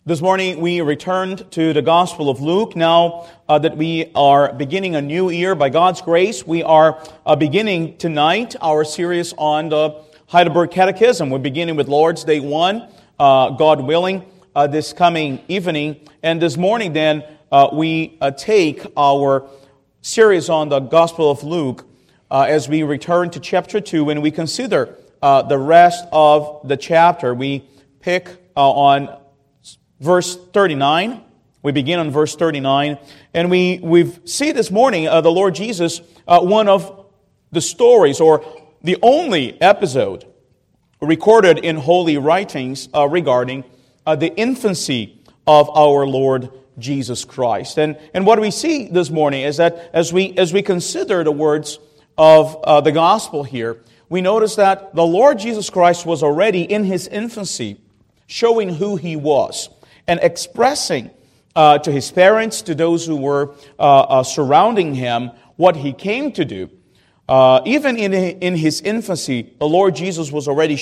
This morning we returned to the Gospel of Luke. Now that we are beginning a new year by God's grace, we are beginning tonight our series on the Heidelberg Catechism. We're beginning with Lord's Day 1, God willing, this coming evening. And this morning then we take our series on the Gospel of Luke as we return to chapter 2 and we consider the rest of the chapter. We pick on verse 39. We begin on verse 39. And we've seen this morning the Lord Jesus, one of the stories or the only episode recorded in holy writings regarding the infancy of our Lord Jesus Christ. And what we see this morning is that as we consider the words of the gospel here, we notice that the Lord Jesus Christ was already in His infancy showing who He was and expressing to His parents, to those who were surrounding Him, what He came to do. Even in His infancy, the Lord Jesus was already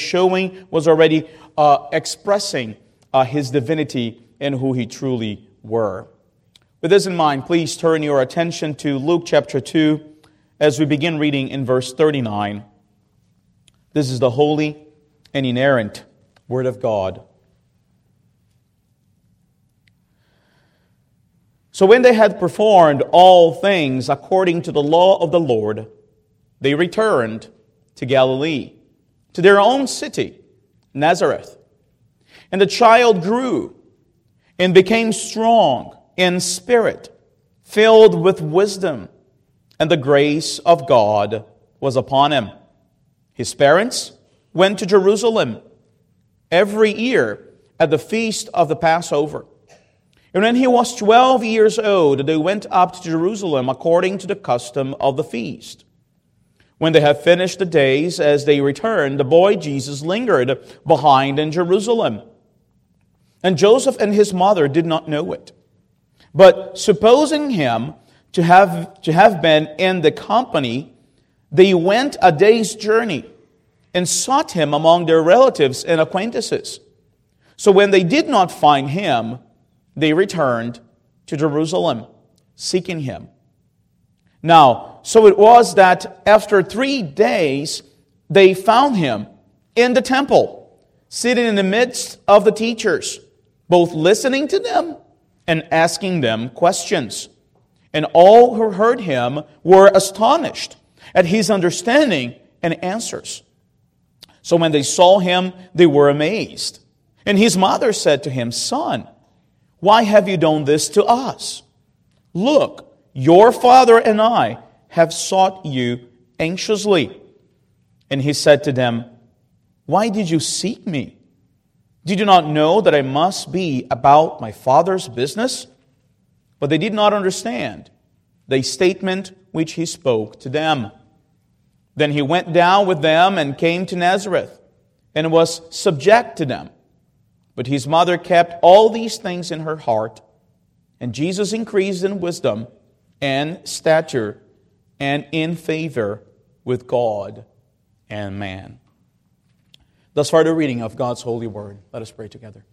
expressing His divinity and who He truly were. With this in mind, please turn your attention to Luke chapter 2 as we begin reading in verse 39. This is the holy and inerrant Word of God. So when they had performed all things according to the law of the Lord, they returned to Galilee, to their own city, Nazareth. And the child grew and became strong in spirit, filled with wisdom, and the grace of God was upon him. His parents went to Jerusalem every year at the feast of the Passover. And when he was 12 years old, they went up to Jerusalem according to the custom of the feast. When they had finished the days, as they returned, the boy Jesus lingered behind in Jerusalem. And Joseph and his mother did not know it. But supposing him to have been in the company, they went a day's journey and sought him among their relatives and acquaintances. So when they did not find him, they returned to Jerusalem, seeking him. Now, so it was that after 3 days, they found him in the temple, sitting in the midst of the teachers, both listening to them and asking them questions. And all who heard him were astonished at his understanding and answers. So when they saw him, they were amazed. And his mother said to him, "Son, why have you done this to us? Look, your father and I have sought you anxiously." And he said to them, "Why did you seek me? Did you not know that I must be about my Father's business?" But they did not understand the statement which he spoke to them. Then he went down with them and came to Nazareth and was subject to them. But his mother kept all these things in her heart. And Jesus increased in wisdom and stature and in favor with God and man. Thus far the reading of God's holy word. Let us pray together.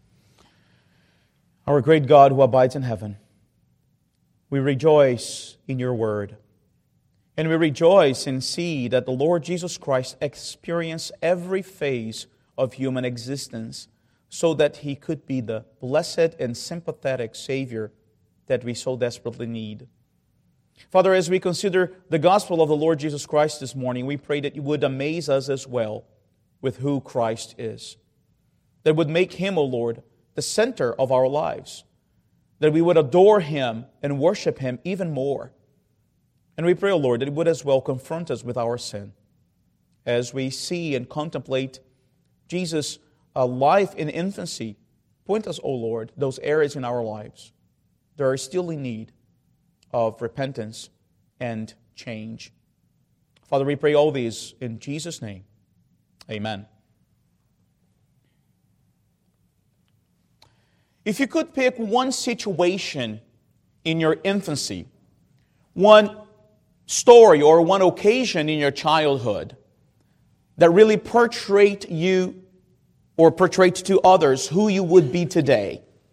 Our great God who abides in heaven, we rejoice in your word. And we rejoice and see that the Lord Jesus Christ experienced every phase of human existence so that He could be the blessed and sympathetic Savior that we so desperately need. Father, as we consider the gospel of the Lord Jesus Christ this morning, we pray that you would amaze us as well with who Christ is. That would make Him, O Lord, the center of our lives. That we would adore Him and worship Him even more. And we pray, O Lord, that it would as well confront us with our sin. As we see and contemplate Jesus' life in infancy, point us, O Lord, those areas in our lives that are still in need of repentance and change. Father, we pray all these in Jesus' name. Amen. If you could pick one situation in your infancy, one story or one occasion in your childhood that really portrayed you or portrayed to others who you would be today,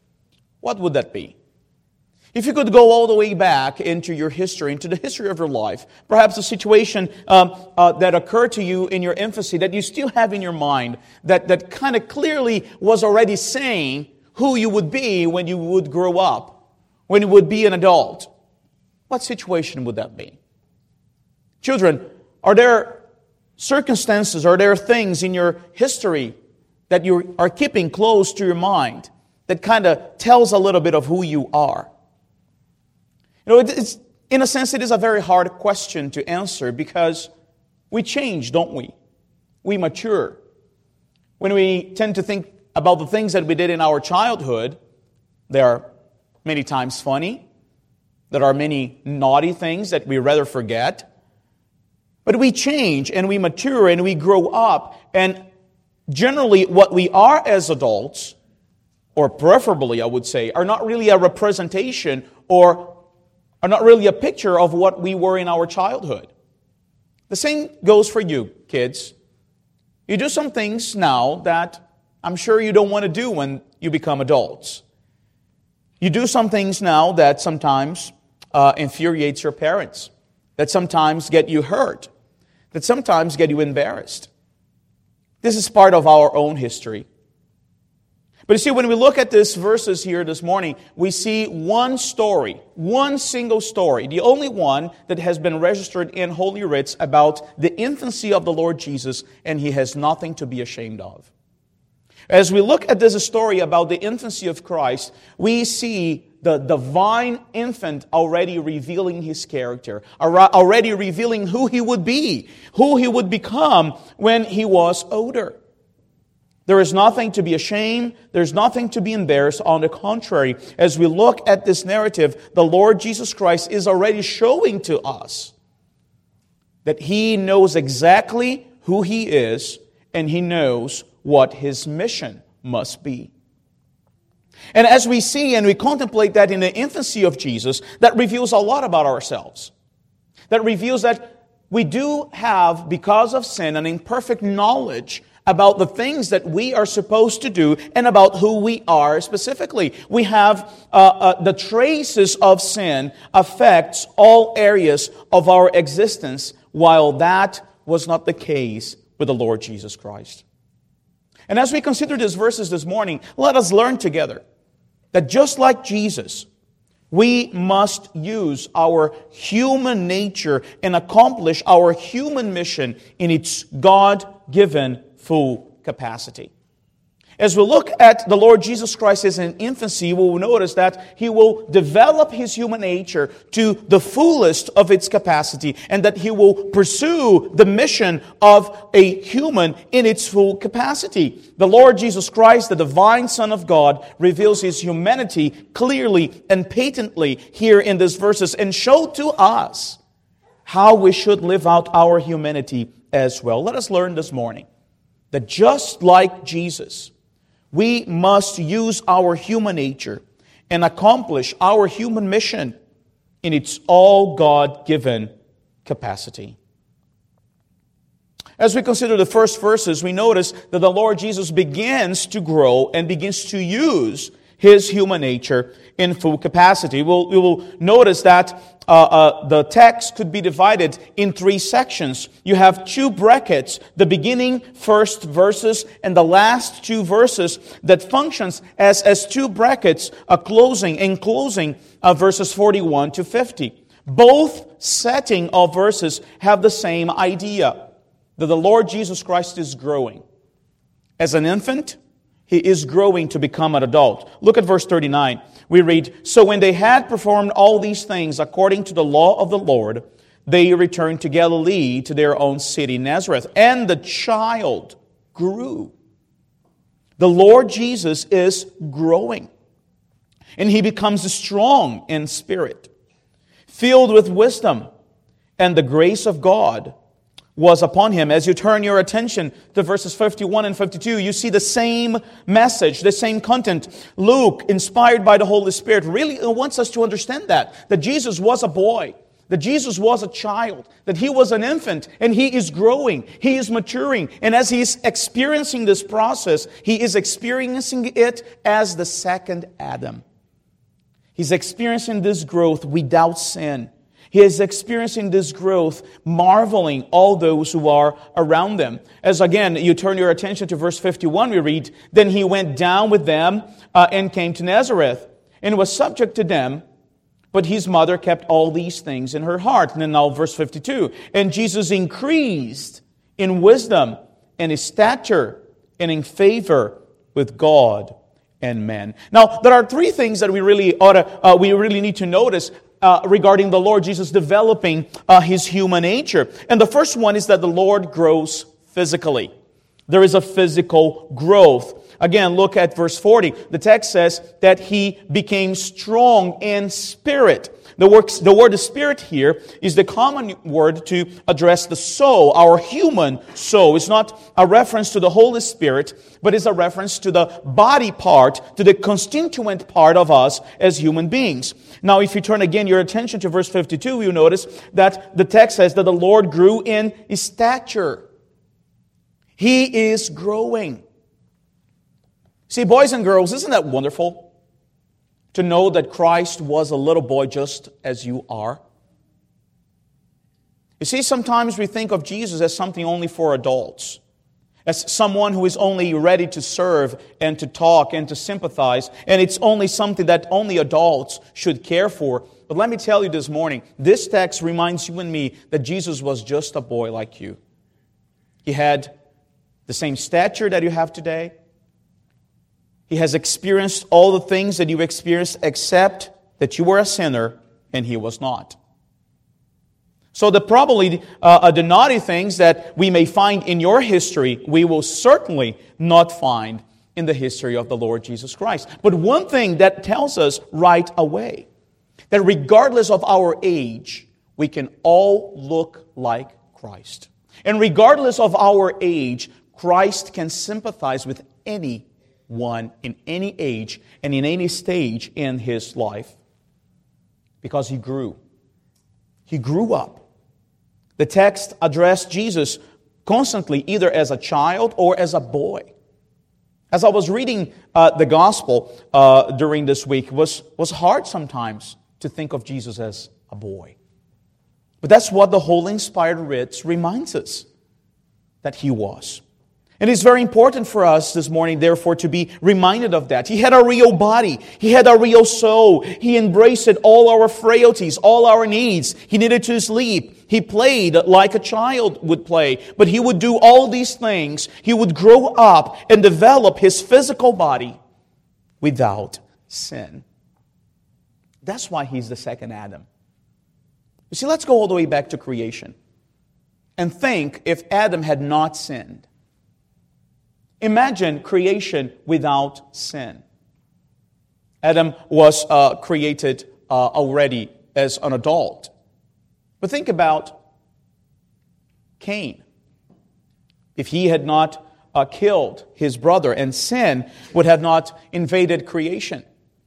what would that be? If you could go all the way back into your history, into the history of your life, perhaps a situation that occurred to you in your infancy that you still have in your mind, that kind of clearly was already saying who you would be when you would grow up, when you would be an adult. What situation would that be? Children, are there circumstances, are there things in your history that you are keeping close to your mind that kind of tells a little bit of who you are? You know, it's, in a sense, it is a very hard question to answer because we change, don't we? We mature. When we tend to think about the things that we did in our childhood, they are many times funny. There are many naughty things that we rather forget. But we change and we mature and we grow up. And generally what we are as adults, or preferably I would say, are not really a representation or are not really a picture of what we were in our childhood. The same goes for you, kids. You do some things now that I'm sure you don't want to do when you become adults. You do some things now that sometimes infuriates your parents, that sometimes get you hurt, that sometimes get you embarrassed. This is part of our own history. But you see, when we look at these verses here this morning, we see one story, one single story, the only one that has been registered in Holy Writs about the infancy of the Lord Jesus, and He has nothing to be ashamed of. As we look at this story about the infancy of Christ, we see the divine infant already revealing His character, already revealing who He would be, who He would become when He was older. There is nothing to be ashamed. There's nothing to be embarrassed. On the contrary, as we look at this narrative, the Lord Jesus Christ is already showing to us that He knows exactly who He is, and He knows what His mission must be. And as we see and we contemplate that in the infancy of Jesus, that reveals a lot about ourselves. That reveals that we do have, because of sin, an imperfect knowledge about the things that we are supposed to do and about who we are specifically. We have the traces of sin affects all areas of our existence, while that was not the case with the Lord Jesus Christ. And as we consider these verses this morning, let us learn together that just like Jesus, we must use our human nature and accomplish our human mission in its God-given full capacity. As we look at the Lord Jesus Christ as an infancy, we will notice that He will develop His human nature to the fullest of its capacity, and that He will pursue the mission of a human in its full capacity. The Lord Jesus Christ, the divine Son of God, reveals His humanity clearly and patently here in these verses, and show to us how we should live out our humanity as well. Let us learn this morning that just like Jesus, we must use our human nature and accomplish our human mission in its all God-given capacity. As we consider the first verses, we notice that the Lord Jesus begins to grow and begins to use His human nature in full capacity. We will notice that the text could be divided in three sections. You have two brackets, the beginning first verses and the last two verses that functions as two brackets, enclosing verses 41 to 50. Both setting of verses have the same idea, that the Lord Jesus Christ is growing. As an infant, He is growing to become an adult. Look at verse 39. We read, "So when they had performed all these things according to the law of the Lord, they returned to Galilee, to their own city, Nazareth. And the child grew." The Lord Jesus is growing. And He becomes strong in spirit, filled with wisdom, and the grace of God was upon Him. As you turn your attention to verses 51 and 52, you see the same message, the same content. Luke, inspired by the Holy Spirit, really wants us to understand that Jesus was a boy, that Jesus was a child, that He was an infant, and He is growing, He is maturing. And as He is experiencing this process, He is experiencing it as the second Adam. He's experiencing this growth without sin. He is experiencing this growth, marveling all those who are around them. As again, you turn your attention to verse 51, we read, "Then he went down with them and came to Nazareth, and was subject to them. But his mother kept all these things in her heart." And then now verse 52, "And Jesus increased in wisdom and in stature and in favor with God and men." Now, there are three things that we really need to notice regarding the Lord Jesus developing His human nature. And the first one is that the Lord grows physically. There is a physical growth. Again, look at verse 40. The text says that He became strong in spirit. The word spirit here is the common word to address the soul, our human soul. It's not a reference to the Holy Spirit, but it's a reference to the body part, to the constituent part of us as human beings. Now, if you turn again your attention to verse 52, you'll notice that the text says that the Lord grew in stature. He is growing. See, boys and girls, isn't that wonderful? To know that Christ was a little boy just as you are. You see, sometimes we think of Jesus as something only for adults, as someone who is only ready to serve and to talk and to sympathize, and it's only something that only adults should care for. But let me tell you this morning, this text reminds you and me that Jesus was just a boy like you. He had the same stature that you have today. He has experienced all the things that you experienced, except that you were a sinner and He was not. So the naughty things that we may find in your history, we will certainly not find in the history of the Lord Jesus Christ. But one thing that tells us right away, that regardless of our age, we can all look like Christ. And regardless of our age, Christ can sympathize with anyone in any age and in any stage in His life, because He grew. He grew up. The text addressed Jesus constantly either as a child or as a boy. As I was reading the gospel during this week, it was hard sometimes to think of Jesus as a boy. But that's what the Holy Inspired Writings reminds us that He was. And it's very important for us this morning, therefore, to be reminded of that. He had a real body. He had a real soul. He embraced all our frailties, all our needs. He needed to sleep. He played like a child would play. But He would do all these things. He would grow up and develop His physical body without sin. That's why He's the second Adam. You see, let's go all the way back to creation and think if Adam had not sinned. Imagine creation without sin. Adam was created already as an adult. But think about Cain. If he had not killed his brother, and sin would have not invaded creation,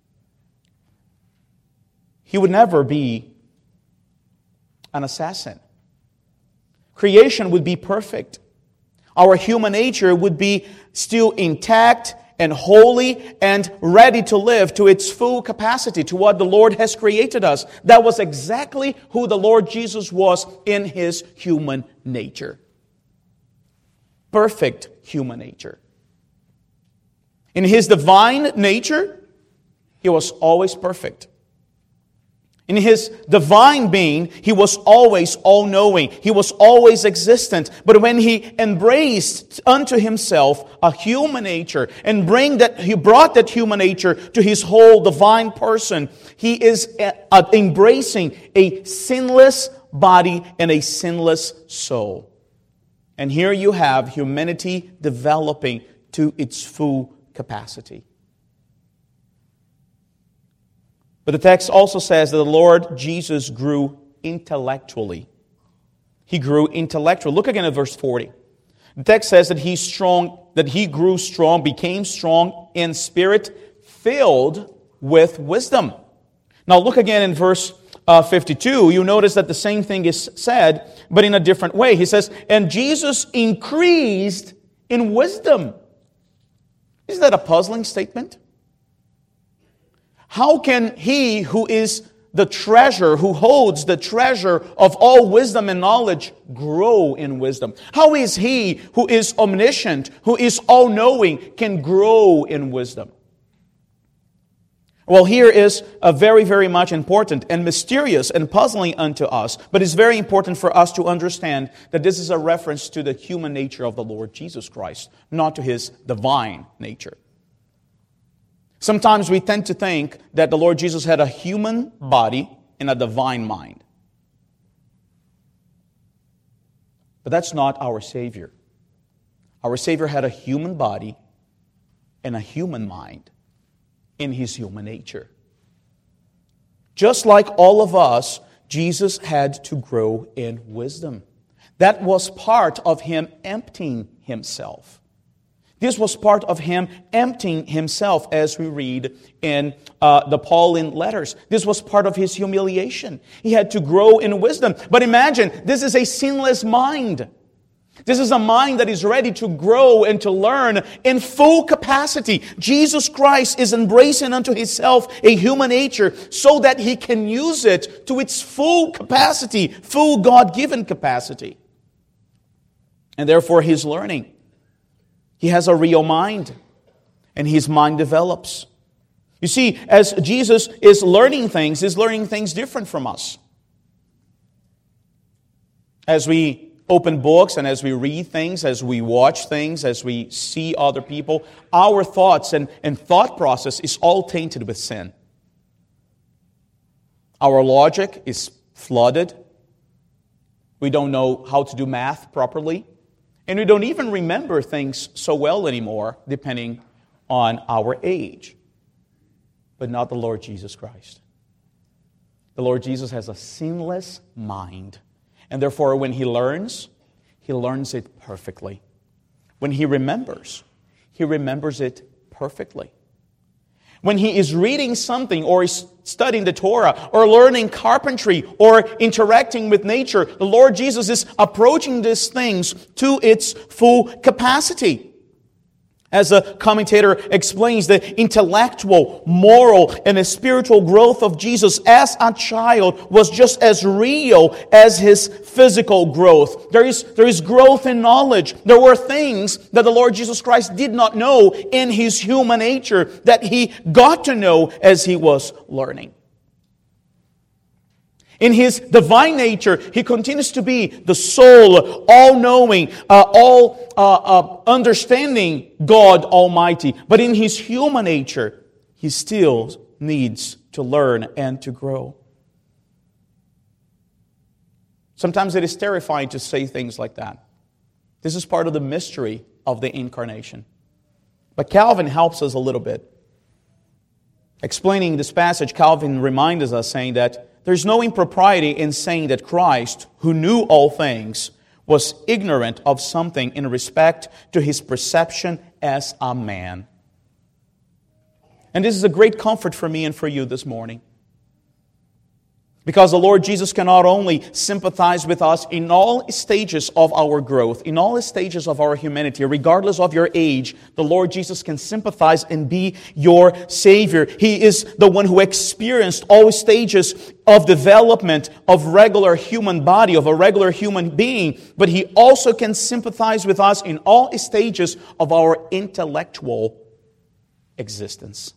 he would never be an assassin. Creation would be perfect. Our human nature would be still intact and holy and ready to live to its full capacity, to what the Lord has created us. That was exactly who the Lord Jesus was in His human nature. Perfect human nature. In His divine nature, He was always perfect. In His divine being, He was always all-knowing. He was always existent. But when He embraced unto Himself a human nature and He brought that human nature to His whole divine person, He is embracing a sinless body and a sinless soul. And here you have humanity developing to its full capacity. But the text also says that the Lord Jesus grew intellectually. He grew intellectually. Look again at verse 40. The text says that He grew strong, became strong in spirit, filled with wisdom. Now look again in verse 52. You notice that the same thing is said, but in a different way. He says, and Jesus increased in wisdom. Isn't that a puzzling statement? How can he who is the treasure, who holds the treasure of all wisdom and knowledge, grow in wisdom? How is he who is omniscient, who is all-knowing, can grow in wisdom? Well, here is a very, very much important and mysterious and puzzling unto us, but it's very important for us to understand that this is a reference to the human nature of the Lord Jesus Christ, not to His divine nature. Sometimes we tend to think that the Lord Jesus had a human body and a divine mind. But that's not our Savior. Our Savior had a human body and a human mind in His human nature. Just like all of us, Jesus had to grow in wisdom. That was part of Him emptying Himself. This was part of Him emptying Himself, as we read in the Pauline letters. This was part of His humiliation. He had to grow in wisdom. But imagine, this is a sinless mind. This is a mind that is ready to grow and to learn in full capacity. Jesus Christ is embracing unto Himself a human nature so that He can use it to its full capacity, full God-given capacity. And therefore He's learning. He has a real mind, and His mind develops. You see, as Jesus is learning things, He's learning things different from us. As we open books and as we read things, as we watch things, as we see other people, our thoughts and thought process is all tainted with sin. Our logic is flooded. We don't know how to do math properly. And we don't even remember things so well anymore, depending on our age. But not the Lord Jesus Christ. The Lord Jesus has a sinless mind. And therefore, when He learns it perfectly. When He remembers it perfectly. When He is reading something or is studying the Torah or learning carpentry or interacting with nature, the Lord Jesus is approaching these things to its full capacity. As a commentator explains, the intellectual, moral, and spiritual growth of Jesus as a child was just as real as His physical growth. There is growth in knowledge. There were things that the Lord Jesus Christ did not know in His human nature that He got to know as He was learning. In His divine nature, He continues to be the sole, all-knowing, understanding God Almighty. But in His human nature, He still needs to learn and to grow. Sometimes it is terrifying to say things like that. This is part of the mystery of the Incarnation. But Calvin helps us a little bit. Explaining this passage, Calvin reminds us, saying that there's no impropriety in saying that Christ, who knew all things, was ignorant of something in respect to His perception as a man. And this is a great comfort for me and for you this morning. Because the Lord Jesus can not only sympathize with us in all stages of our growth, in all stages of our humanity, regardless of your age, the Lord Jesus can sympathize and be your Savior. He is the one who experienced all stages of development of regular human body, of a regular human being, but He also can sympathize with us in all stages of our intellectual existence.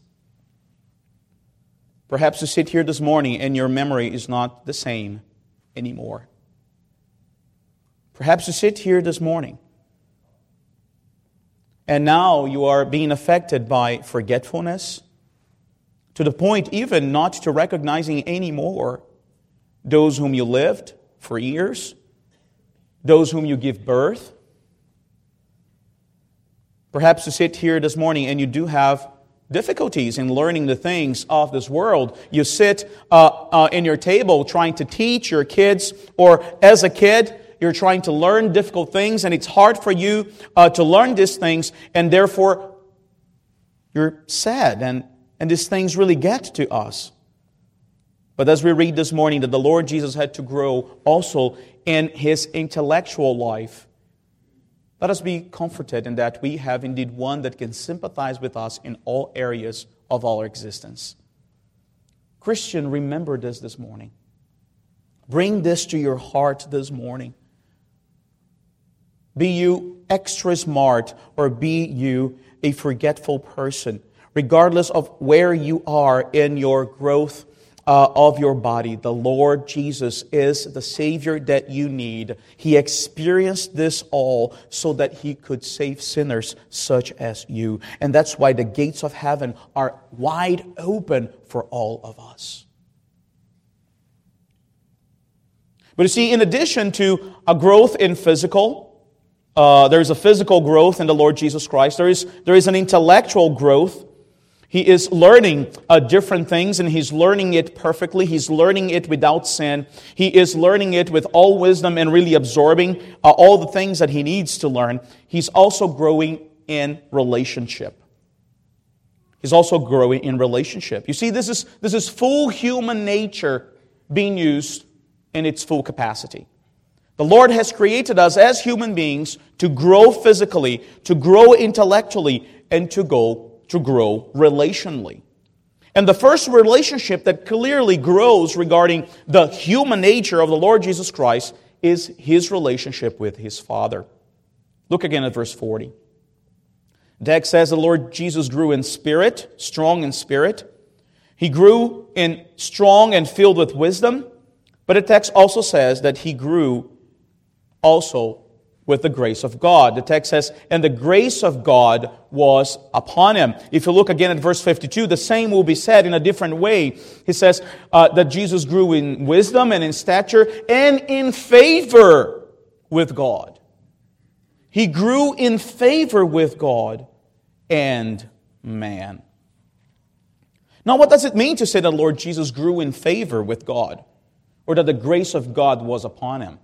Perhaps you sit here this morning and your memory is not the same anymore. Perhaps you sit here this morning and now you are being affected by forgetfulness to the point even not to recognizing anymore those whom you lived for years, those whom you give birth. Perhaps you sit here this morning and you do have difficulties in learning the things of this world. You sit in your table trying to teach your kids, or as a kid, you're trying to learn difficult things, and it's hard for you to learn these things, and therefore you're sad, and these things really get to us. But as we read this morning that the Lord Jesus had to grow also in His intellectual life, let us be comforted in that we have indeed one that can sympathize with us in all areas of our existence. Christian, remember this morning. Bring this to your heart this morning. Be you extra smart or be you a forgetful person, regardless of where you are in your growth of your body, the Lord Jesus is the Savior that you need. He experienced this all so that He could save sinners such as you. And that's why the gates of heaven are wide open for all of us. But you see, in addition to a growth in physical, there's a physical growth in the Lord Jesus Christ. There is an intellectual growth. He is learning different things, and He's learning it perfectly. He's learning it without sin. He is learning it with all wisdom and really absorbing all the things that He needs to learn. He's also growing in relationship. He's also growing in relationship. You see, this is full human nature being used in its full capacity. The Lord has created us as human beings to grow physically, to grow intellectually, and to grow relationally. And the first relationship that clearly grows regarding the human nature of the Lord Jesus Christ is His relationship with His Father. Look again at verse 40. The text says the Lord Jesus grew in spirit, strong in spirit. He grew in strong and filled with wisdom. But the text also says that He grew also with the grace of God. The text says, and the grace of God was upon Him. If you look again at verse 52, the same will be said in a different way. He says that Jesus grew in wisdom and in stature and in favor with God. He grew in favor with God and man. Now, what does it mean to say that Lord Jesus grew in favor with God, or that the grace of God was upon Him?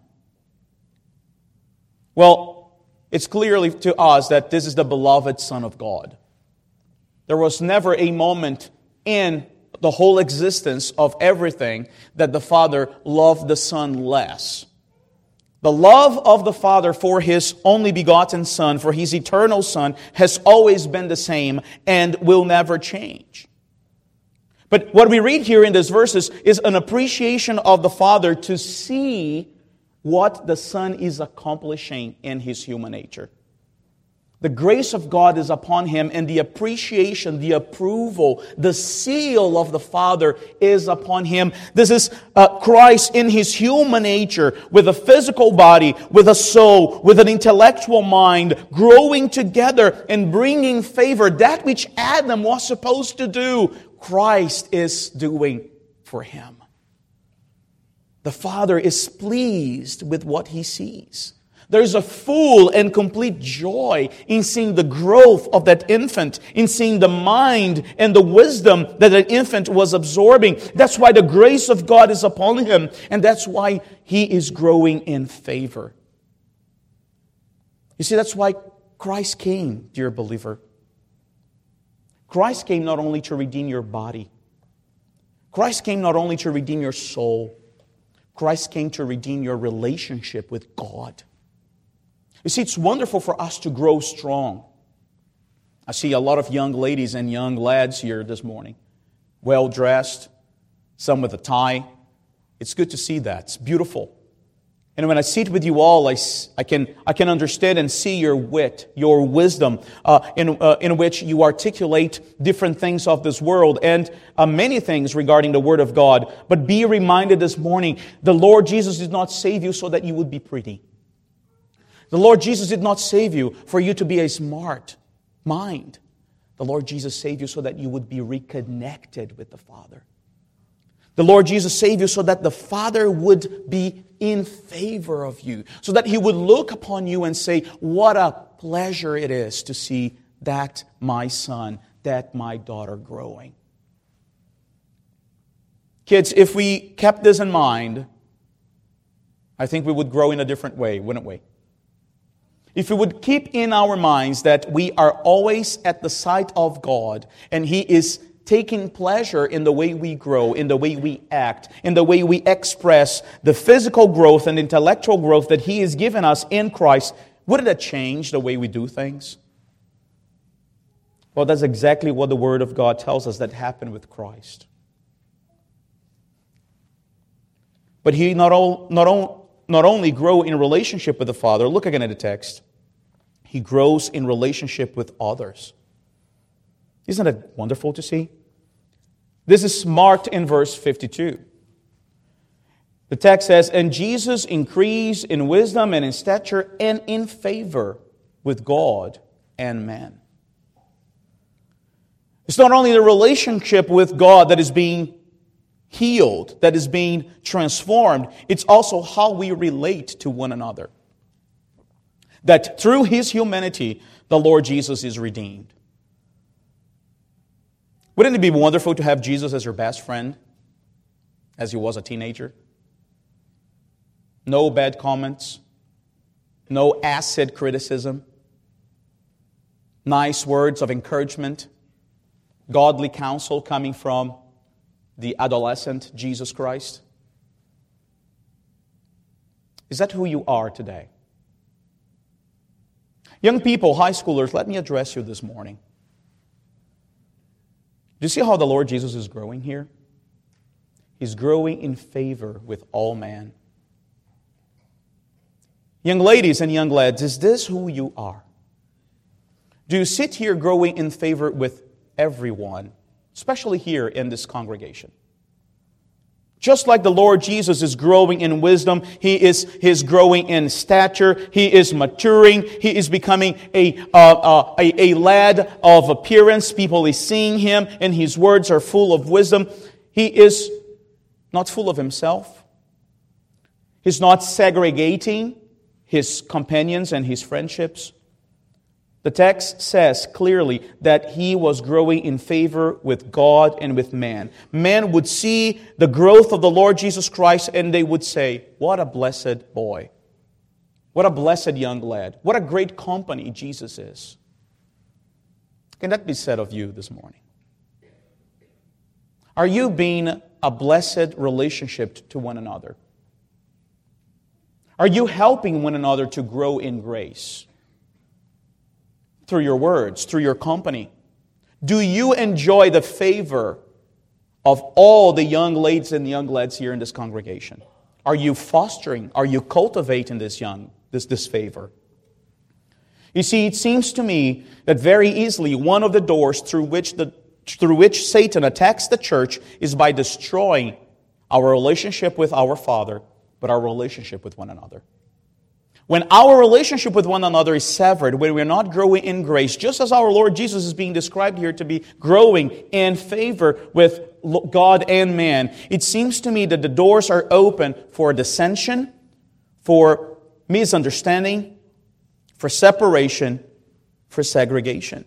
Well, it's clearly to us that this is the beloved Son of God. There was never a moment in the whole existence of everything that the Father loved the Son less. The love of the Father for His only begotten Son, for His eternal Son, has always been the same and will never change. But what we read here in these verses is an appreciation of the Father to see what the Son is accomplishing in His human nature. The grace of God is upon Him, and the appreciation, the approval, the seal of the Father is upon Him. This is Christ in His human nature, with a physical body, with a soul, with an intellectual mind, growing together and bringing favor. That which Adam was supposed to do, Christ is doing for Him. The Father is pleased with what He sees. There's a full and complete joy in seeing the growth of that infant, in seeing the mind and the wisdom that that infant was absorbing. That's why the grace of God is upon him, and that's why he is growing in favor. You see, that's why Christ came, dear believer. Christ came not only to redeem your body. Christ came not only to redeem your soul. Christ came to redeem your relationship with God. You see, it's wonderful for us to grow strong. I see a lot of young ladies and young lads here this morning, well-dressed, some with a tie. It's good to see that. It's beautiful. And when I sit with you all, I can understand and see your wit, your wisdom, in which you articulate different things of this world and many things regarding the Word of God. But be reminded this morning, the Lord Jesus did not save you so that you would be pretty. The Lord Jesus did not save you for you to be a smart mind. The Lord Jesus saved you so that you would be reconnected with the Father. The Lord Jesus saved you so that the Father would be in favor of you, so that He would look upon you and say, what a pleasure it is to see that my son, that my daughter growing. Kids, if we kept this in mind, I think we would grow in a different way, wouldn't we? If we would keep in our minds that we are always at the sight of God, and He is taking pleasure in the way we grow, in the way we act, in the way we express the physical growth and intellectual growth that He has given us in Christ, wouldn't that change the way we do things? Well, that's exactly what the Word of God tells us that happened with Christ. But he not only grow in relationship with the Father, look again at the text, he grows in relationship with others. Isn't that wonderful to see? This is marked in verse 52. The text says, "And Jesus increased in wisdom and in stature and in favor with God and man." It's not only the relationship with God that is being healed, that is being transformed, it's also how we relate to one another. That through His humanity, the Lord Jesus is redeemed. Wouldn't it be wonderful to have Jesus as your best friend as He was a teenager? No bad comments, no acid criticism, nice words of encouragement, godly counsel coming from the adolescent Jesus Christ. Is that who you are today? Young people, high schoolers, let me address you this morning. Do you see how the Lord Jesus is growing here? He's growing in favor with all men. Young ladies and young lads, is this who you are? Do you sit here growing in favor with everyone, especially here in this congregation? Just like the Lord Jesus is growing in wisdom, He is growing in stature, He is maturing, He is becoming a lad of appearance. People are seeing Him, and His words are full of wisdom. He is not full of Himself. He's not segregating His companions and His friendships. The text says clearly that He was growing in favor with God and with man. Man would see the growth of the Lord Jesus Christ and they would say, "What a blessed boy. What a blessed young lad. What a great company Jesus is." Can that be said of you this morning? Are you being a blessed relationship to one another? Are you helping one another to grow in grace? Through your words, through your company? Do you enjoy the favor of all the young ladies and young lads here in this congregation? Are you fostering, are you cultivating this favor? You see, it seems to me that very easily one of the doors through which Satan attacks the church is by destroying our relationship with our Father, but our relationship with one another. When our relationship with one another is severed, when we're not growing in grace, just as our Lord Jesus is being described here to be growing in favor with God and man, it seems to me that the doors are open for dissension, for misunderstanding, for separation, for segregation.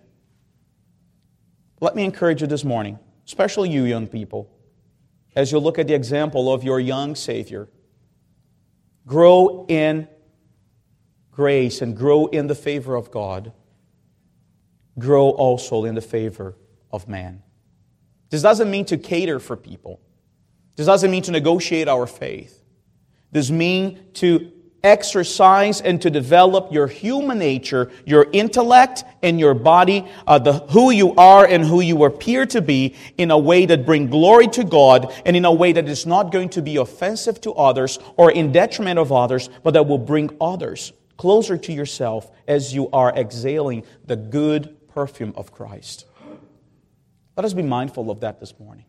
Let me encourage you this morning, especially you young people, as you look at the example of your young Savior. Grow in grace and grow in the favor of God. Grow also in the favor of man. This doesn't mean to cater for people. This doesn't mean to negotiate our faith. This means to exercise and to develop your human nature, your intellect and your body, who you are and who you appear to be, in a way that brings glory to God and in a way that is not going to be offensive to others or in detriment of others, but that will bring others closer to yourself as you are exhaling the good perfume of Christ. Let us be mindful of that this morning.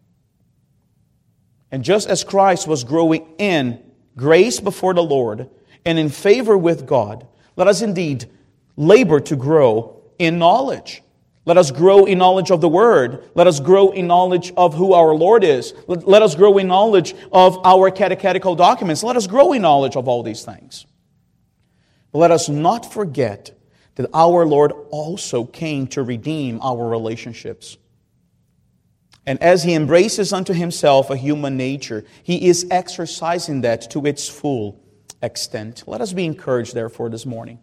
And just as Christ was growing in grace before the Lord and in favor with God, let us indeed labor to grow in knowledge. Let us grow in knowledge of the Word. Let us grow in knowledge of who our Lord is. Let us grow in knowledge of our catechetical documents. Let us grow in knowledge of all these things. But let us not forget that our Lord also came to redeem our relationships. And as He embraces unto Himself a human nature, He is exercising that to its full extent. Let us be encouraged, therefore, this morning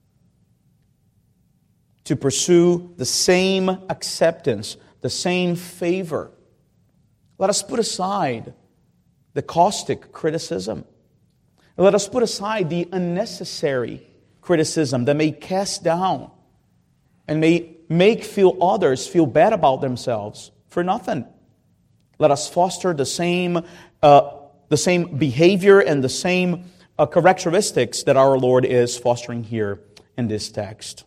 to pursue the same acceptance, the same favor. Let us put aside the caustic criticism. Let us put aside the unnecessary criticism that may cast down and may make others feel bad about themselves for nothing. Let us foster the same the same behavior and the same characteristics that our Lord is fostering here in this text.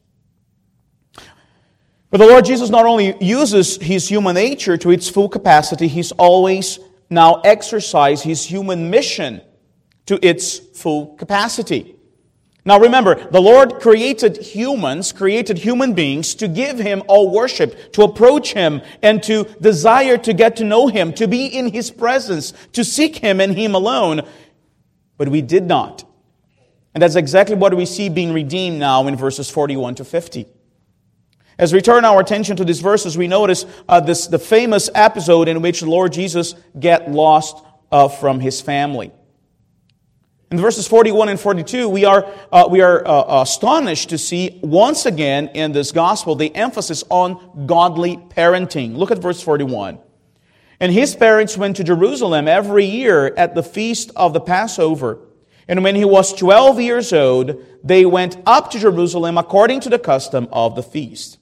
But the Lord Jesus not only uses His human nature to its full capacity, He's always now exercised His human mission to its full capacity. Now remember, the Lord created human beings to give Him all worship, to approach Him, and to desire to get to know Him, to be in His presence, to seek Him and Him alone. But we did not. And that's exactly what we see being redeemed now in verses 41 to 50. As we turn our attention to these verses, we notice the famous episode in which the Lord Jesus gets lost from His family. In verses 41 and 42, we are astonished to see once again in this gospel the emphasis on godly parenting. Look at verse 41. And his parents went to Jerusalem every year at the feast of the Passover. And when he was 12 years old, they went up to Jerusalem according to the custom of the feast.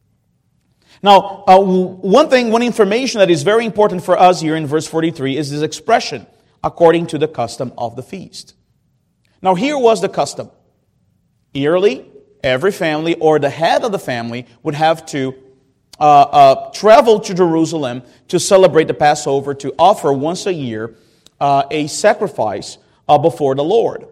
Now, one information that is very important for us here in verse 43 is this expression, according to the custom of the feast. Now, here was the custom. Yearly, every family or the head of the family would have to travel to Jerusalem to celebrate the Passover, to offer once a year a sacrifice before the Lord.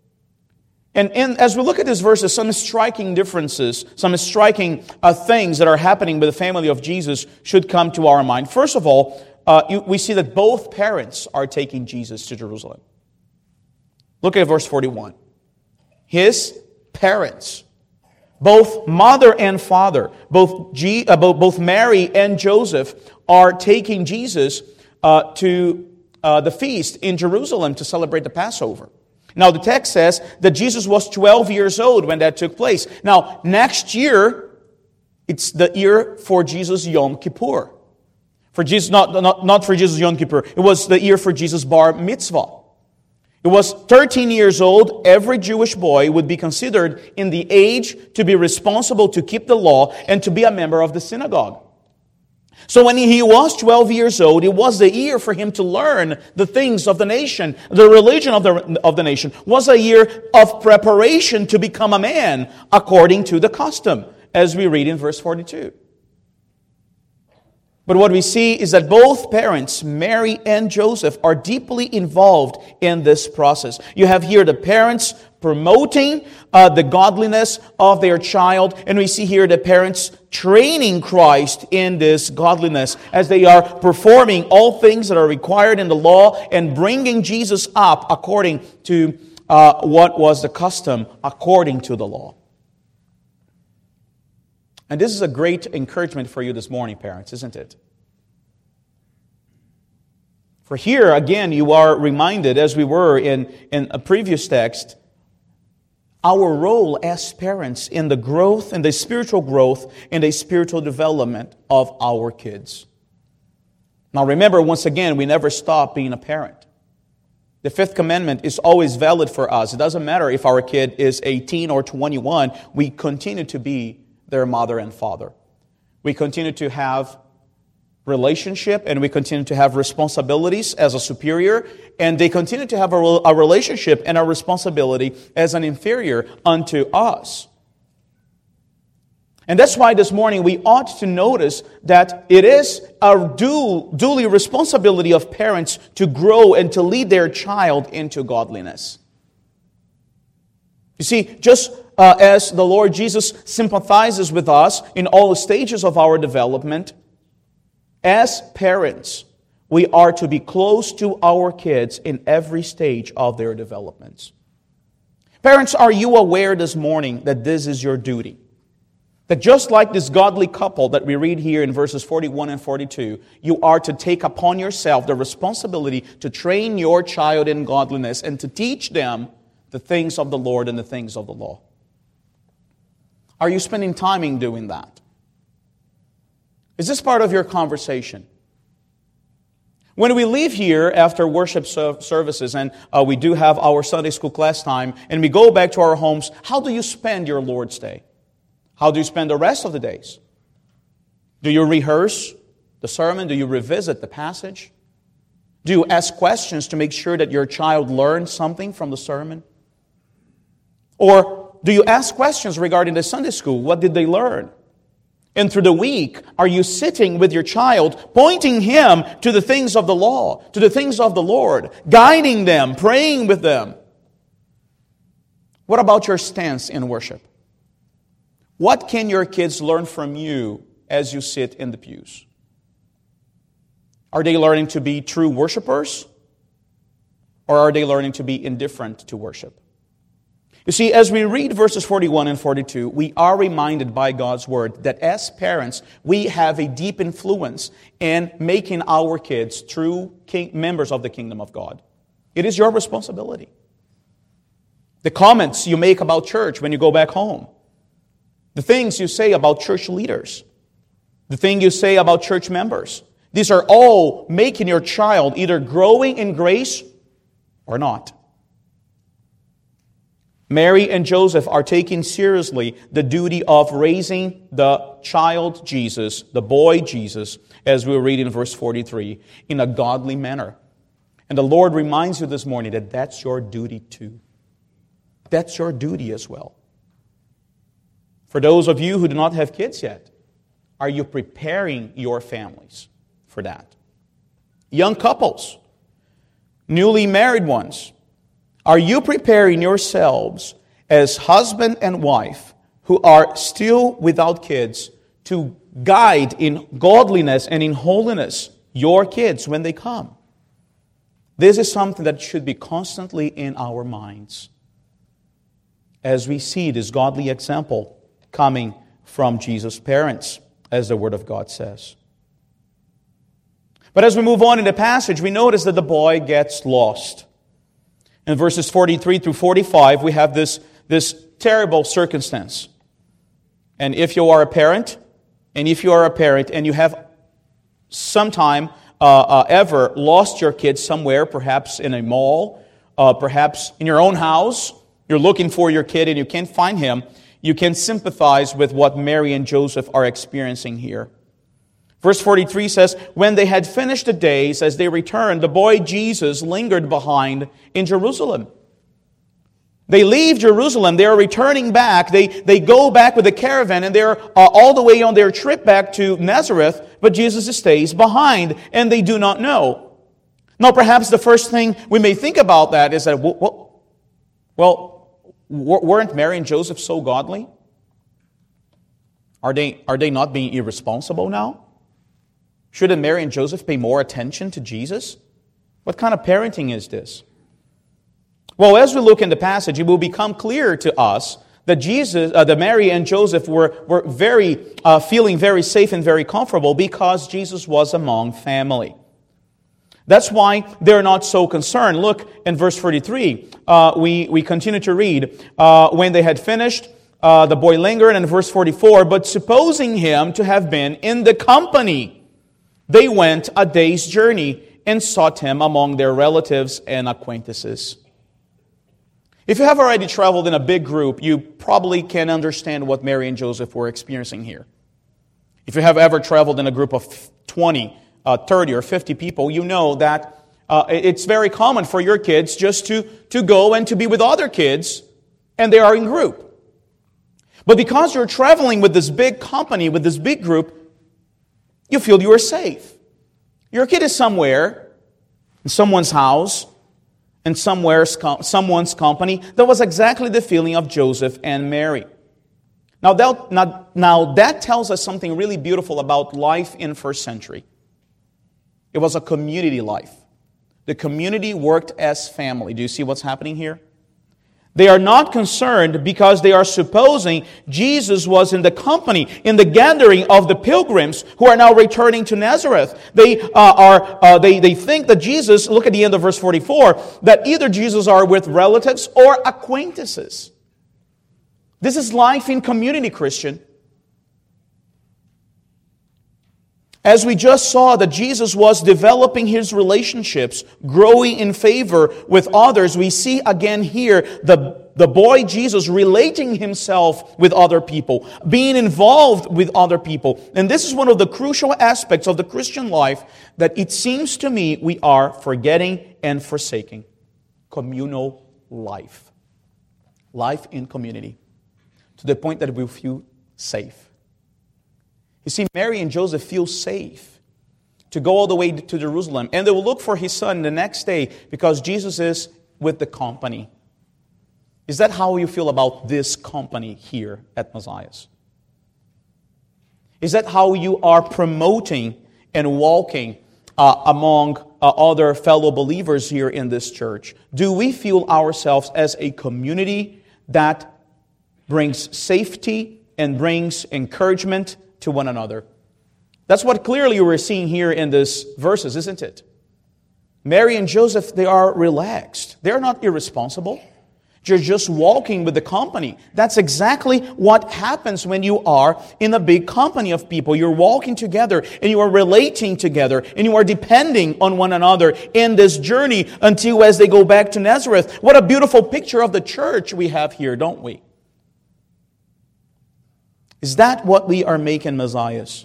And as we look at these verses, some striking differences, some striking things that are happening with the family of Jesus should come to our mind. First of all, we see that both parents are taking Jesus to Jerusalem. Look at verse 41. His parents, both mother and father, both Mary and Joseph, are taking Jesus to the feast in Jerusalem to celebrate the Passover. Now, the text says that Jesus was 12 years old when that took place. Now, next year, it's the year for Jesus' Yom Kippur. For Jesus, not for Jesus' Yom Kippur. It was the year for Jesus' Bar Mitzvah. It was 13 years old. Every Jewish boy would be considered in the age to be responsible to keep the law and to be a member of the synagogue. So when he was 12 years old, it was the year for him to learn the things of the nation. The religion of the nation was a year of preparation to become a man according to the custom, as we read in verse 42. But what we see is that both parents, Mary and Joseph, are deeply involved in this process. You have here the parents promoting the godliness of their child, and we see here the parents training Christ in this godliness as they are performing all things that are required in the law and bringing Jesus up according to what was the custom according to the law. And this is a great encouragement for you this morning, parents, isn't it? For here, again, you are reminded, as we were in a previous text, our role as parents in the growth, in the spiritual growth, in the spiritual development of our kids. Now remember, once again, we never stop being a parent. The fifth commandment is always valid for us. It doesn't matter if our kid is 18 or 21, we continue to be their mother and father. We continue to have relationship and we continue to have responsibilities as a superior, and they continue to have a relationship and a responsibility as an inferior unto us. And that's why this morning we ought to notice that it is a duly responsibility of parents to grow and to lead their child into godliness. You see, just as the Lord Jesus sympathizes with us in all stages of our development, as parents, we are to be close to our kids in every stage of their developments. Parents, are you aware this morning that this is your duty? That just like this godly couple that we read here in verses 41 and 42, you are to take upon yourself the responsibility to train your child in godliness and to teach them the things of the Lord and the things of the law. Are you spending time in doing that? Is this part of your conversation? When we leave here after worship services and we do have our Sunday school class time and we go back to our homes, how do you spend your Lord's Day? How do you spend the rest of the days? Do you rehearse the sermon? Do you revisit the passage? Do you ask questions to make sure that your child learns something from the sermon? Or do you ask questions regarding the Sunday school? What did they learn? And through the week, are you sitting with your child, pointing him to the things of the law, to the things of the Lord, guiding them, praying with them? What about your stance in worship? What can your kids learn from you as you sit in the pews? Are they learning to be true worshipers? Or are they learning to be indifferent to worship? You see, as we read verses 41 and 42, we are reminded by God's Word that as parents, we have a deep influence in making our kids true members of the kingdom of God. It is your responsibility. The comments you make about church when you go back home, the things you say about church leaders, the thing you say about church members, these are all making your child either growing in grace or not. Mary and Joseph are taking seriously the duty of raising the child Jesus, the boy Jesus, as we read in verse 43, in a godly manner. And the Lord reminds you this morning that that's your duty too. That's your duty as well. For those of you who do not have kids yet, are you preparing your families for that? Young couples, newly married ones, are you preparing yourselves as husband and wife who are still without kids to guide in godliness and in holiness your kids when they come? This is something that should be constantly in our minds as we see this godly example coming from Jesus' parents, as the Word of God says. But as we move on in the passage, we notice that the boy gets lost. In verses 43 through 45, we have this terrible circumstance. And if you are a parent, and you have sometime ever lost your kid somewhere, perhaps in a mall, perhaps in your own house, you're looking for your kid and you can't find him, you can sympathize with what Mary and Joseph are experiencing here. Verse 43 says, when they had finished the days, as they returned, the boy Jesus lingered behind in Jerusalem. They leave Jerusalem. They are returning back. They go back with the caravan, and they're all the way on their trip back to Nazareth, but Jesus stays behind, and they do not know. Now, perhaps the first thing we may think about that is that, weren't Mary and Joseph so godly? Are they not being irresponsible now? Shouldn't Mary and Joseph pay more attention to Jesus? What kind of parenting is this? Well, as we look in the passage, it will become clear to us that that Mary and Joseph were feeling very safe and very comfortable because Jesus was among family. That's why they're not so concerned. Look in verse 43. We continue to read. When they had finished, the boy lingered, and in verse 44, but supposing him to have been in the company, they went a day's journey and sought him among their relatives and acquaintances. If you have already traveled in a big group, you probably can understand what Mary and Joseph were experiencing here. If you have ever traveled in a group of 20, 30, or 50 people, you know that it's very common for your kids just to go and to be with other kids, and they are in group. But because you're traveling with this big company, with this big group, you feel you are safe. Your kid is somewhere, in someone's house, in someone's company. That was exactly the feeling of Joseph and Mary. Now that tells us something really beautiful about life in first century. It was a community life. The community worked as family. Do you see what's happening here? They are not concerned because they are supposing Jesus was in the company, in the gathering of the pilgrims who are now returning to Nazareth. They think that Jesus, look at the end of verse 44, that either Jesus are with relatives or acquaintances. This is life in community, Christian. As we just saw that Jesus was developing his relationships, growing in favor with others, we see again here the The boy Jesus relating himself with other people, being involved with other people. And this is one of the crucial aspects of the Christian life that it seems to me we are forgetting and forsaking. Communal life. Life in community. To the point that we feel safe. You see, Mary and Joseph feel safe to go all the way to Jerusalem. And they will look for his son the next day because Jesus is with the company. Is that how you feel about this company here at Messiah's? Is that how you are promoting and walking among other fellow believers here in this church? Do we feel ourselves as a community that brings safety and brings encouragement to one another? That's what clearly we're seeing here in these verses, isn't it? Mary and Joseph, they are relaxed. They're not irresponsible. You're just walking with the company. That's exactly what happens when you are in a big company of people. You're walking together and you are relating together and you are depending on one another in this journey until as they go back to Nazareth. What a beautiful picture of the church we have here, don't we? Is that what we are making Messiahs?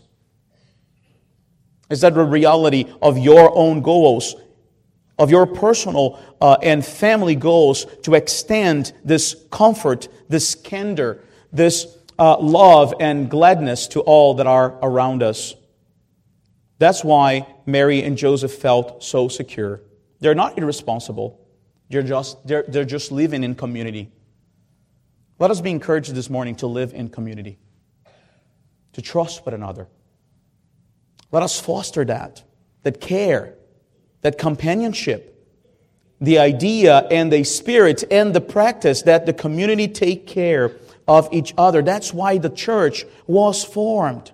Is that the reality of your own goals, of your personal and family goals, to extend this comfort, this candor, this love and gladness to all that are around us? That's why Mary and Joseph felt so secure. They're not irresponsible. They're just living in community. Let us be encouraged this morning to live in community, to trust one another. Let us foster that care, that companionship, the idea and the spirit and the practice that the community take care of each other. That's why the church was formed.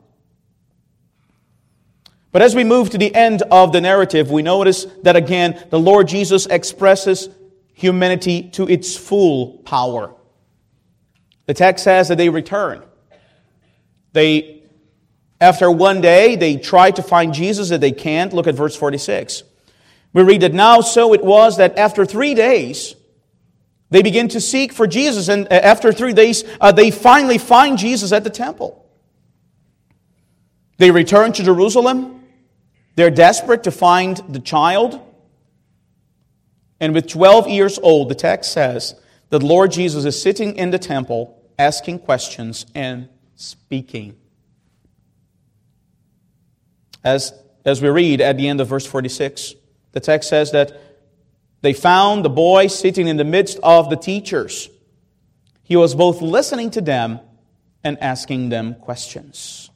But as we move to the end of the narrative, we notice that again, the Lord Jesus expresses humanity to its full power. The text says that they return. After one day, they try to find Jesus, and they can't. Look at verse 46. We read that now so it was that after 3 days, they begin to seek for Jesus. And after 3 days, they finally find Jesus at the temple. They return to Jerusalem. They're desperate to find the child. And with 12 years old, the text says that the Lord Jesus is sitting in the temple, asking questions and speaking. As we read at the end of verse 46, the text says that they found the boy sitting in the midst of the teachers. He was both listening to them and asking them questions.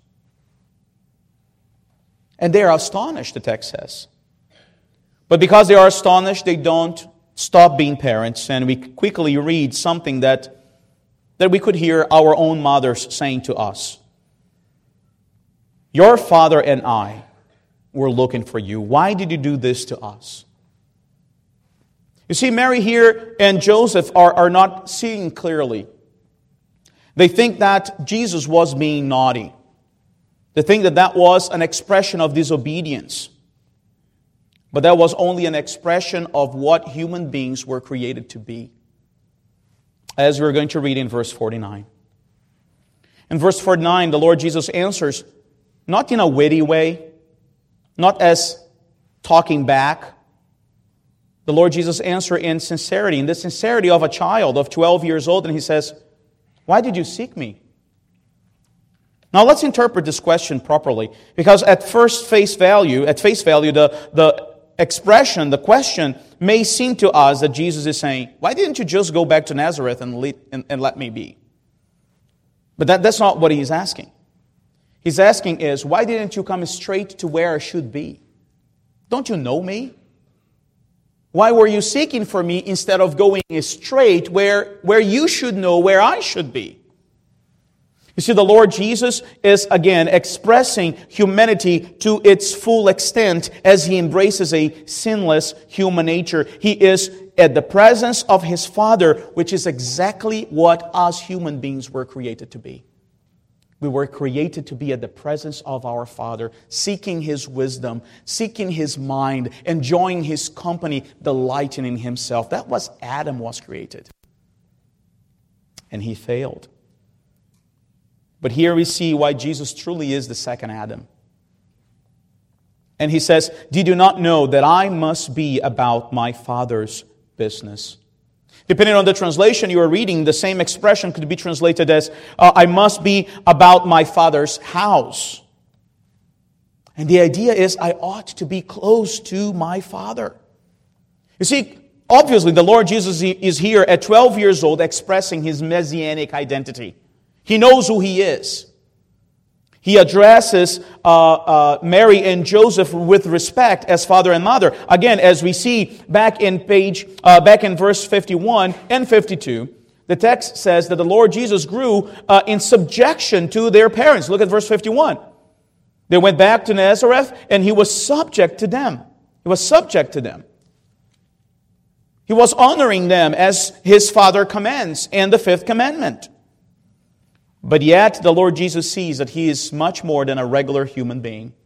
And they are astonished, the text says. But because they are astonished, they don't stop being parents. And we quickly read something that we could hear our own mothers saying to us. Your father and I were looking for you. Why did you do this to us? You see, Mary here and Joseph are not seeing clearly. They think that Jesus was being naughty. They think that was an expression of disobedience. But that was only an expression of what human beings were created to be. As we're going to read in verse 49. In verse 49, the Lord Jesus answers, not in a witty way, not as talking back. The Lord Jesus answers in sincerity, in the sincerity of a child of 12 years old, and He says, why did you seek me? Now let's interpret this question properly, because at face value, the expression, the question may seem to us that Jesus is saying, why didn't you just go back to Nazareth and let me be? But that's not what He's asking. He's asking is, why didn't you come straight to where I should be? Don't you know me? Why were you seeking for me instead of going straight where you should know where I should be? You see, the Lord Jesus is again expressing humanity to its full extent as He embraces a sinless human nature. He is at the presence of His Father, which is exactly what us human beings were created to be. We were created to be at the presence of our Father, seeking His wisdom, seeking His mind, enjoying His company, delighting in Himself. That was Adam was created. and he failed. But here we see why Jesus truly is the second Adam. And he says, "Did you not know that I must be about my Father's business?" Depending on the translation you are reading, the same expression could be translated as, "I must be about my Father's house." And the idea is, I ought to be close to my Father. You see, obviously the Lord Jesus is here at 12 years old expressing His messianic identity. He knows who He is. He addresses Mary and Joseph with respect as father and mother. Again, as we see back in verse 51 and 52, the text says that the Lord Jesus grew in subjection to their parents. Look at verse 51. They went back to Nazareth, and He was subject to them. He was subject to them. He was honoring them as His Father commands in the fifth commandment. But yet, the Lord Jesus sees that He is much more than a regular human being.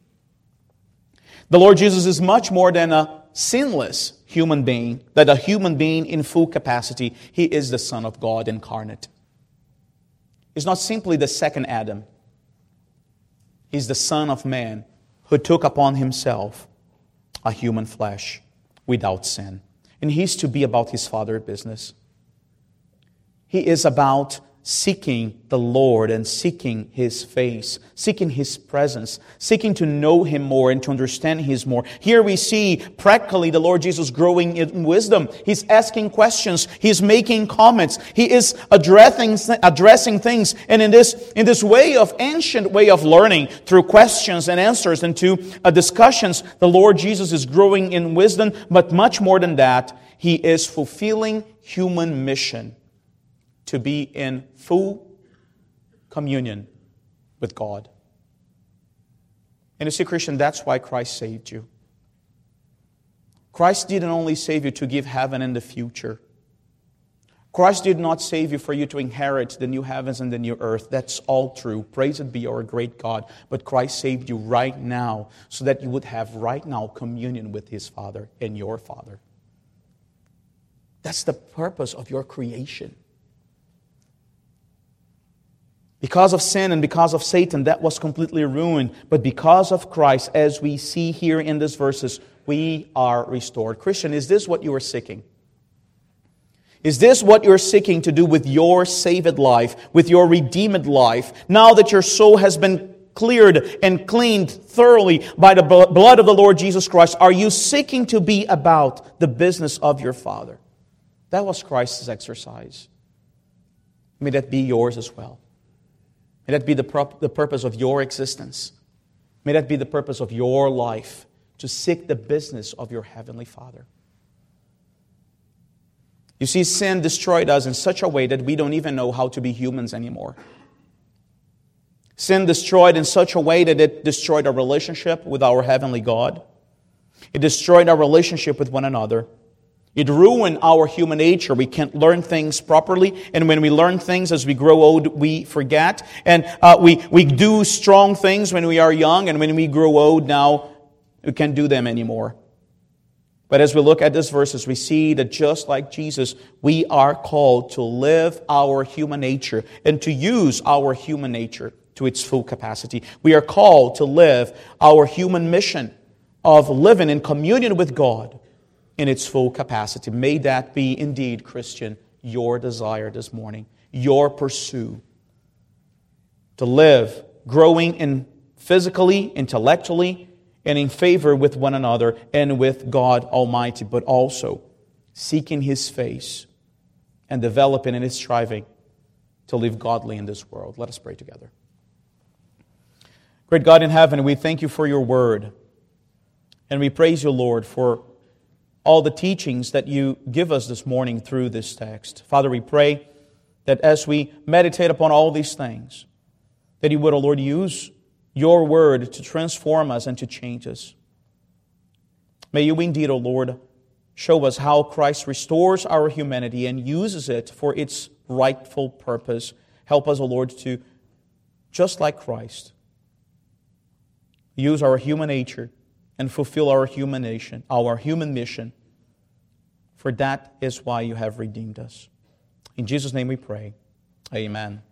The Lord Jesus is much more than a sinless human being, that a human being in full capacity. He is the Son of God incarnate. He's not simply the second Adam. He's the Son of Man who took upon Himself a human flesh without sin. And He's to be about His Father's business. He is about seeking the Lord and seeking His face, seeking His presence, seeking to know Him more and to understand His more. Here we see practically the Lord Jesus growing in wisdom. He's asking questions. He's making comments. He is addressing things. And in this way of ancient way of learning, through questions and answers and to discussions, the Lord Jesus is growing in wisdom. But much more than that, He is fulfilling human mission to be in full communion with God. And you see, Christian, that's why Christ saved you. Christ didn't only save you to give heaven in the future. Christ did not save you for you to inherit the new heavens and the new earth. That's all true. Praised be our great God. But Christ saved you right now so that you would have right now communion with His Father and your Father. That's the purpose of your creation. Because of sin and because of Satan, that was completely ruined. But because of Christ, as we see here in these verses, we are restored. Christian, is this what you are seeking? Is this what you're seeking to do with your saved life, with your redeemed life, now that your soul has been cleared and cleaned thoroughly by the blood of the Lord Jesus Christ? Are you seeking to be about the business of your Father? That was Christ's exercise. May that be yours as well. May that be the purpose of your existence. May that be the purpose of your life, to seek the business of your Heavenly Father. You see, sin destroyed us in such a way that we don't even know how to be humans anymore. Sin destroyed in such a way that it destroyed our relationship with our Heavenly God. It destroyed our relationship with one another. It ruined our human nature. We can't learn things properly. And when we learn things as we grow old, we forget. And we do strong things when we are young. And when we grow old now, we can't do them anymore. But as we look at these verses, we see that just like Jesus, we are called to live our human nature and to use our human nature to its full capacity. We are called to live our human mission of living in communion with God in its full capacity. May that be indeed, Christian, your desire this morning, your pursuit. To live, growing in physically, intellectually, and in favor with one another and with God Almighty, but also seeking His face and developing and striving to live godly in this world. Let us pray together. Great God in heaven, we thank You for Your word. And we praise You, Lord, for all the teachings that You give us this morning through this text. Father, we pray that as we meditate upon all these things, that You would, O Lord, use Your word to transform us and to change us. May You indeed, O Lord, show us how Christ restores our humanity and uses it for its rightful purpose. Help us, O Lord, to, just like Christ, use our human nature and fulfill our human mission. For that is why You have redeemed us. In Jesus' name we pray. Amen.